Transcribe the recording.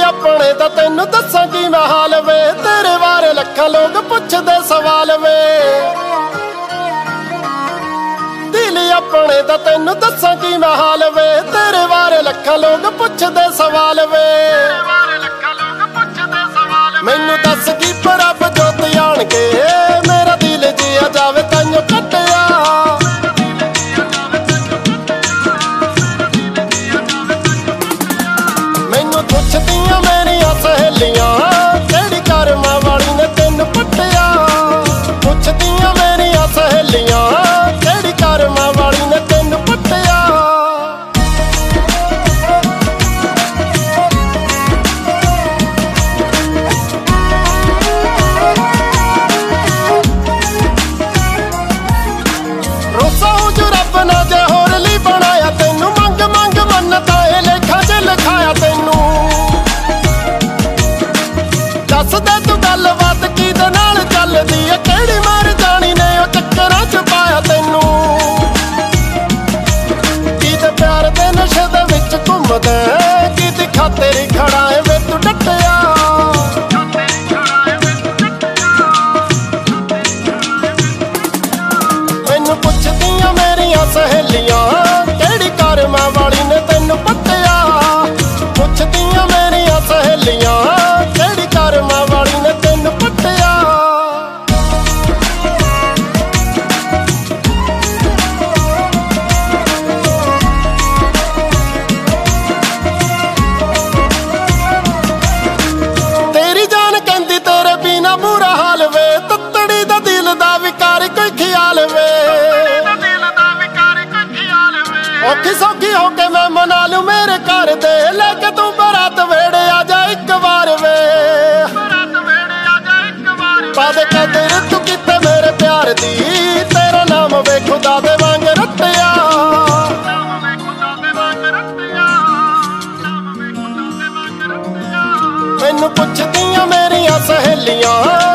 अपने दा तैनू दस्सां की मैं हाल वे, तेरे बारे लखां लोग पुछदे सवाल वे। दिल अपने दा तैनू दस्सां की मैं हाल वे, तेरे बारे लखां लोग पुछदे सवाल वे। मैनू दस की प्रभ जोत आण के मेरा दिल जिया जावे ताइयों कट्टिया। मैनू पुछदियां मेरियां सहेलियां केड़ी करमां वाली ने तैनू पट्टिया। पुछदियां मेरियां सहेलियां केड़ी करमां वाली ने तैनू पट्टिया। दसदे तू गलबात किहदे नाल चलदी है, केड़ी मर जानी ने ओ चक्करां च पाया तैनू। किहदे प्यार दे नशे दे विच घुमदा, किहदी खातिर खड़ा है वे तू डट्टिया। मैनू पुछदियां मेरियां सहेलियां केड़ी करमां वाली ने तैनू पट्टिया। पुछदियां मेरियां सहेलियां केड़ी करमां वाली ने तैनू पट्टिया। तेरी जान कहंदी तेरे बिना बुरा हाल वे, तत्तड़ी दा दिल दा विकार कोई ख्याल वे। औखी सौखी होके मैं मना लूं मेरे घर दे, लेके तू बरात वेड़े आ जा एक बार वे। पादे कदर तू किते मेरे प्यार दी, तेरा नाम वे खुदा दे वांग रट्टिया। मैनू पुछदियां मेरियां सहेलियां